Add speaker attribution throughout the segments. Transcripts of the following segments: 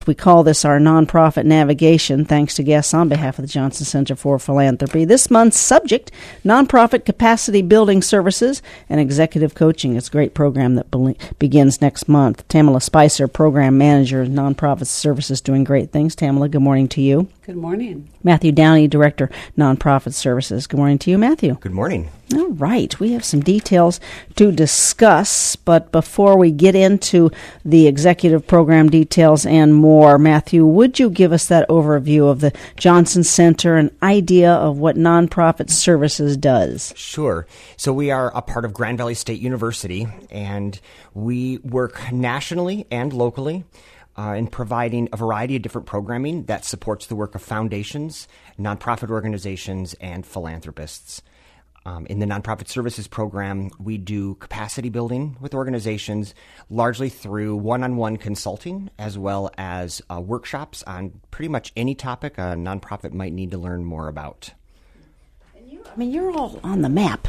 Speaker 1: We call this our nonprofit navigation, thanks to guests on behalf of the Johnson Center for Philanthropy. This month's subject, nonprofit capacity building services and executive coaching. It's a great program that begins next month. Tamala Spicer, Program Manager, Nonprofit Services, doing great things. Tamala, good morning to you.
Speaker 2: Good morning.
Speaker 1: Matthew Downey, Director, Nonprofit Services. Good morning to you, Matthew.
Speaker 3: Good morning.
Speaker 1: All right. We have some details to discuss, but before we get into the executive program details and more, Matthew, would you give us that overview of the Johnson Center, an idea of what Nonprofit Services does?
Speaker 3: Sure. So we are a part of Grand Valley State University, and we work nationally and locally in providing a variety of different programming that supports the work of foundations, nonprofit organizations, and philanthropists. In the Nonprofit Services Program, we do capacity building with organizations, largely through one-on-one consulting, as well as workshops on pretty much any topic a nonprofit might need to learn more about.
Speaker 1: You're all on the map.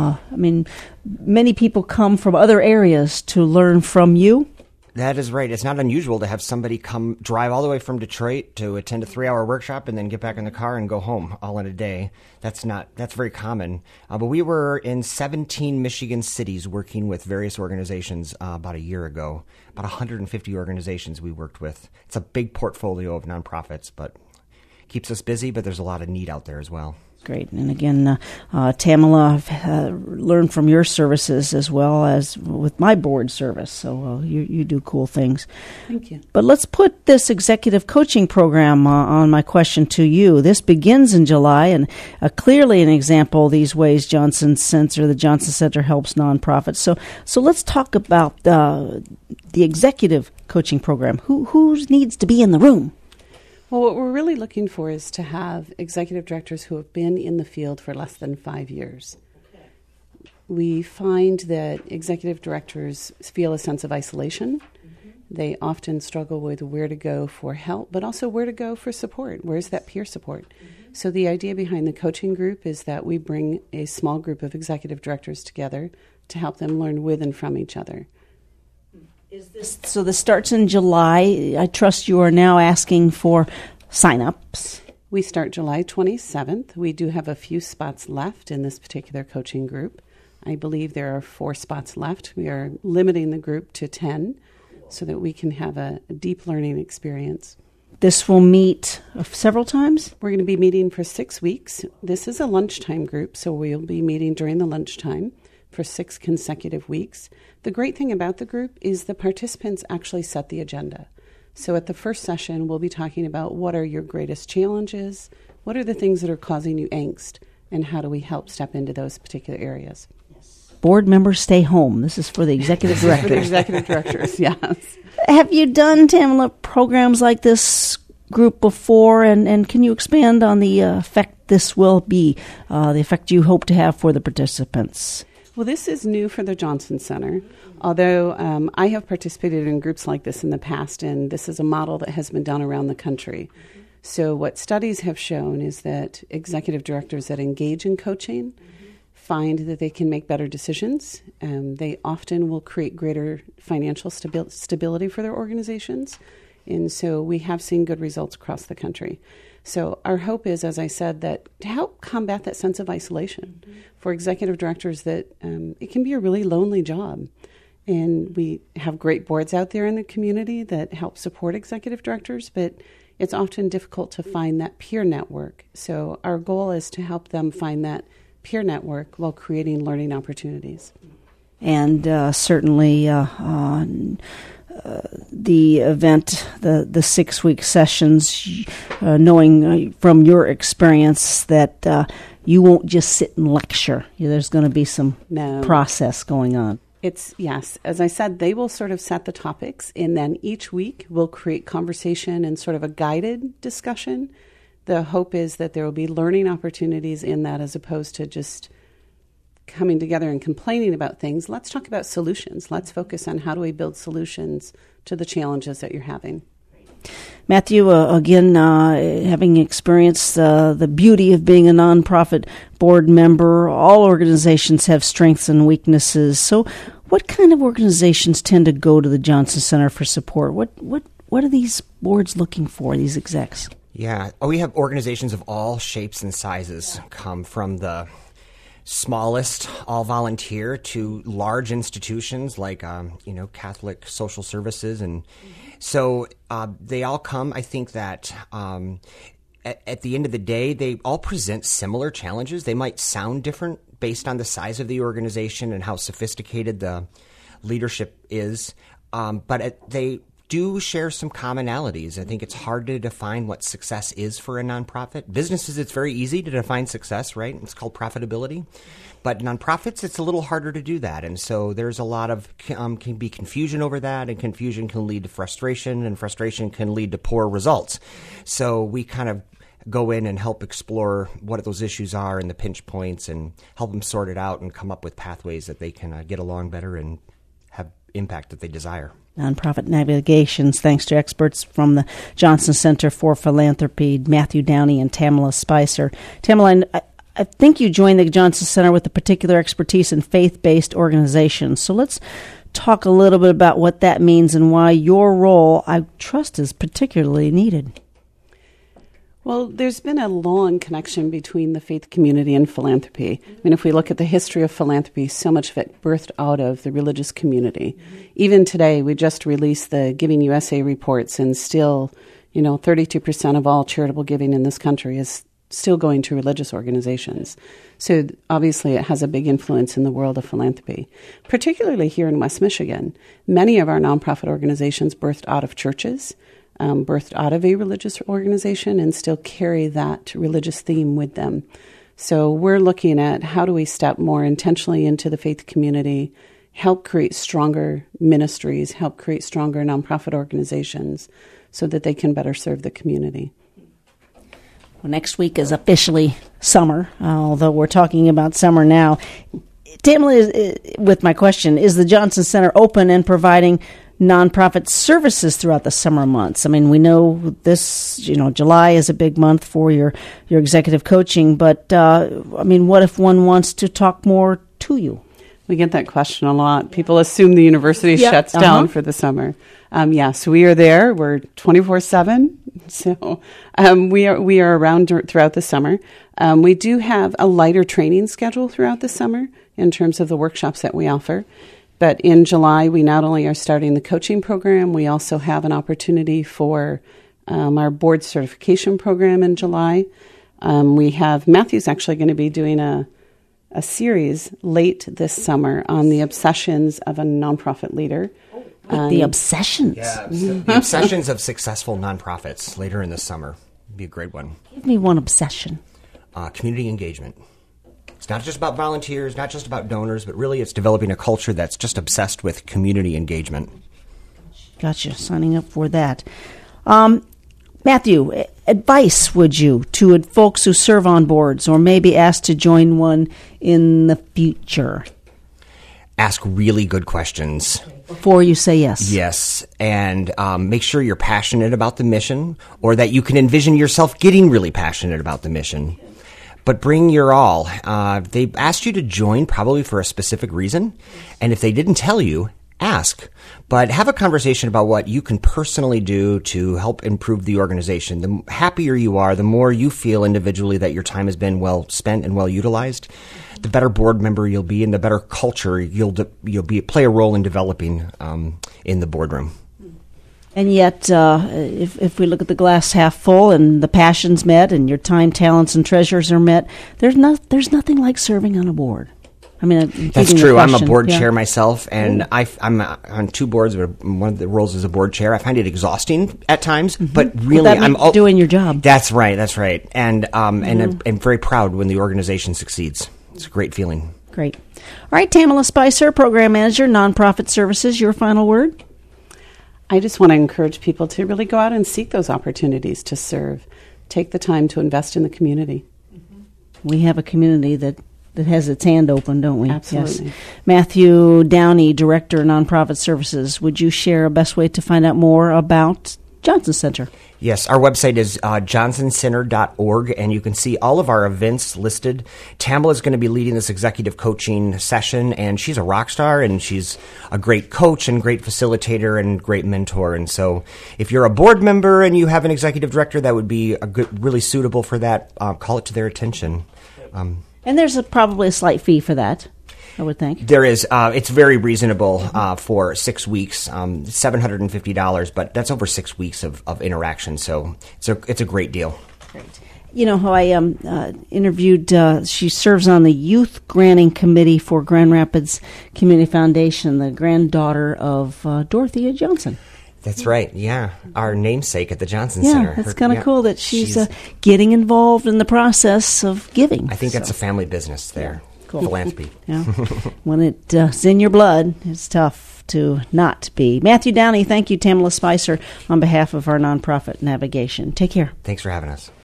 Speaker 1: Many people come from other areas to learn from you.
Speaker 3: That is right. It's not unusual to have somebody come drive all the way from Detroit to attend a 3-hour workshop and then get back in the car and go home all in a day. That's very common. But we were in 17 Michigan cities working with various organizations about a year ago. About 150 organizations we worked with. It's a big portfolio of nonprofits, but keeps us busy, but there's a lot of need out there as well.
Speaker 1: Great. And again, Tamala, I've learned from your services as well as with my board service. So you do cool things.
Speaker 2: Thank you.
Speaker 1: But let's put this executive coaching program on my question to you. This begins in July, and clearly an example of these ways the Johnson Center helps nonprofits. So let's talk about the executive coaching program. Who needs to be in the room?
Speaker 2: Well, what we're really looking for is to have executive directors who have been in the field for less than 5 years. Okay. We find that executive directors feel a sense of isolation. Mm-hmm. They often struggle with where to go for help, but also where to go for support. Where's that peer support? Mm-hmm. So the idea behind the coaching group is that we bring a small group of executive directors together to help them learn with and from each other.
Speaker 1: So this starts in July. I trust you are now asking for sign-ups.
Speaker 2: We start July 27th. We do have a few spots left in this particular coaching group. I believe there are 4 spots left. We are limiting the group to 10 so that we can have a deep learning experience.
Speaker 1: This will meet several times?
Speaker 2: We're going to be meeting for 6 weeks. This is a lunchtime group, so we'll be meeting during the lunchtime for 6 consecutive weeks. The great thing about the group is the participants actually set the agenda. So at the first session, we'll be talking about what are your greatest challenges, what are the things that are causing you angst, and how do we help step into those particular areas.
Speaker 1: Yes. Board members stay home. This is for the executive directors.
Speaker 2: For the executive directors, yes.
Speaker 1: Have you done, Tamala, programs like this group before, and can you expand on the effect this will be, the effect you hope to have for the participants?
Speaker 2: Well, this is new for the Johnson Center, although I have participated in groups like this in the past, and this is a model that has been done around the country. Mm-hmm. So what studies have shown is that executive directors that engage in coaching find that they can make better decisions. They often will create greater financial stability for their organizations, and so we have seen good results across the country. So our hope is, as I said, that to help combat that sense of isolation for executive directors, that it can be a really lonely job. And we have great boards out there in the community that help support executive directors, but it's often difficult to find that peer network. So our goal is to help them find that peer network while creating learning opportunities.
Speaker 1: And certainly the event, the 6-week sessions, knowing from your experience that you won't just sit and lecture. There's going to be some process going on.
Speaker 2: Yes. As I said, they will sort of set the topics, and then each week we'll create conversation and sort of a guided discussion. The hope is that there will be learning opportunities in that as opposed to just coming together and complaining about things. Let's talk about solutions. Let's focus on how do we build solutions to the challenges that you're having.
Speaker 1: Matthew, again, having experienced the beauty of being a nonprofit board member, all organizations have strengths and weaknesses. So what kind of organizations tend to go to the Johnson Center for support? What what are these boards looking for, these execs?
Speaker 3: Yeah. We have organizations of all shapes and sizes, come from the smallest, all volunteer, to large institutions like, Catholic Social Services. And so they all come. I think that at the end of the day, they all present similar challenges. They might sound different based on the size of the organization and how sophisticated the leadership is, but they do share some commonalities. I think it's hard to define what success is for a nonprofit. Businesses, it's very easy to define success, right? It's called profitability. But nonprofits, it's a little harder to do that. And so there's a lot of, can be confusion over that, and confusion can lead to frustration, and frustration can lead to poor results. So we kind of go in and help explore what those issues are and the pinch points, and help them sort it out and come up with pathways that they can get along better and have impact that they desire.
Speaker 1: Nonprofit Navigations, thanks to experts from the Johnson Center for Philanthropy, Matthew Downey and Tamala Spicer. Tamala, I think you joined the Johnson Center with a particular expertise in faith-based organizations. So let's talk a little bit about what that means and why your role, I trust, is particularly needed.
Speaker 2: Well, there's been a long connection between the faith community and philanthropy. I mean, if we look at the history of philanthropy, so much of it birthed out of the religious community. Even today, we just released the Giving USA reports, and still, 32% of all charitable giving in this country is still going to religious organizations. So obviously it has a big influence in the world of philanthropy, particularly here in West Michigan. Many of our nonprofit organizations birthed out of churches, birthed out of a religious organization, and still carry that religious theme with them. So we're looking at how do we step more intentionally into the faith community, help create stronger ministries, help create stronger nonprofit organizations so that they can better serve the community.
Speaker 1: Well, next week is officially summer, although we're talking about summer now. Tamala, with my question, is the Johnson Center open and providing nonprofit services throughout the summer months? I mean, we know this, July is a big month for your executive coaching, but, what if one wants to talk more to you?
Speaker 2: We get that question a lot. People assume the university shuts down for the summer. So we are there. We're 24/7. So we are around throughout the summer. We do have a lighter training schedule throughout the summer in terms of the workshops that we offer. But in July, we not only are starting the coaching program, we also have an opportunity for our board certification program in July. We have Matthew's actually going to be doing a series late this summer on the obsessions of a nonprofit leader.
Speaker 1: The obsessions?
Speaker 3: Yeah, the obsessions of successful nonprofits later in the summer. Would be a great one.
Speaker 1: Give me one obsession.
Speaker 3: Community engagement. It's not just about volunteers, not just about donors, but really it's developing a culture that's just obsessed with community engagement.
Speaker 1: Gotcha. Signing up for that. Matthew, advice would you to folks who serve on boards or maybe asked to join one in the future?
Speaker 3: Ask really good questions.
Speaker 1: Before you say yes.
Speaker 3: Yes, and make sure you're passionate about the mission, or that you can envision yourself getting really passionate about the mission. But bring your all. They asked you to join probably for a specific reason, and if they didn't tell you, ask. But have a conversation about what you can personally do to help improve the organization. The happier you are, the more you feel individually that your time has been well spent and well utilized, the better board member you'll be, and the better culture you'll play a role in developing in the boardroom.
Speaker 1: And yet, if we look at the glass half full and the passions met and your time, talents, and treasures are met, there's nothing like serving on a board. I mean,
Speaker 3: that's true. I'm a board chair myself, and I'm on two boards. But one of the roles is a board chair. I find it exhausting at times, but really, I'm
Speaker 1: doing your job.
Speaker 3: That's right. And I'm very proud when the organization succeeds. It's a great feeling.
Speaker 1: Great. All right, Tamala Spicer, Program Manager, Nonprofit Services. Your final word.
Speaker 2: I just want to encourage people to really go out and seek those opportunities to serve. Take the time to invest in the community.
Speaker 1: We have a community that has its hand open, don't we?
Speaker 2: Absolutely.
Speaker 1: Yes. Matthew Downey, Director, Nonprofit Services. Would you share a best way to find out more about Johnson Center.
Speaker 3: Yes, our website is johnsоncenter.org, and you can see all of our events listed. Tamla is going to be leading this executive coaching session, and she's a rock star, and she's a great coach and great facilitator and great mentor. And so if you're a board member and you have an executive director that would be really suitable for that, call it to their attention.
Speaker 1: And there's probably a slight fee for that, I would think.
Speaker 3: There is. It's very reasonable for 6 weeks, $750, but that's over 6 weeks of interaction, so it's a great deal.
Speaker 1: Great. You know how I interviewed, she serves on the Youth Granting Committee for Grand Rapids Community Foundation, the granddaughter of Dorothea Johnson.
Speaker 3: That's right, yeah. Our namesake at the Johnson Center.
Speaker 1: Yeah, it's kind of cool that she's getting involved in the process of giving.
Speaker 3: I think that's a family business there.
Speaker 1: Cool.
Speaker 3: Philanthropy.
Speaker 1: Yeah. When it's in your blood, it's tough to not be. Matthew Downey, thank you, Tamla Spicer, on behalf of our nonprofit Navigation. Take care.
Speaker 3: Thanks for having us.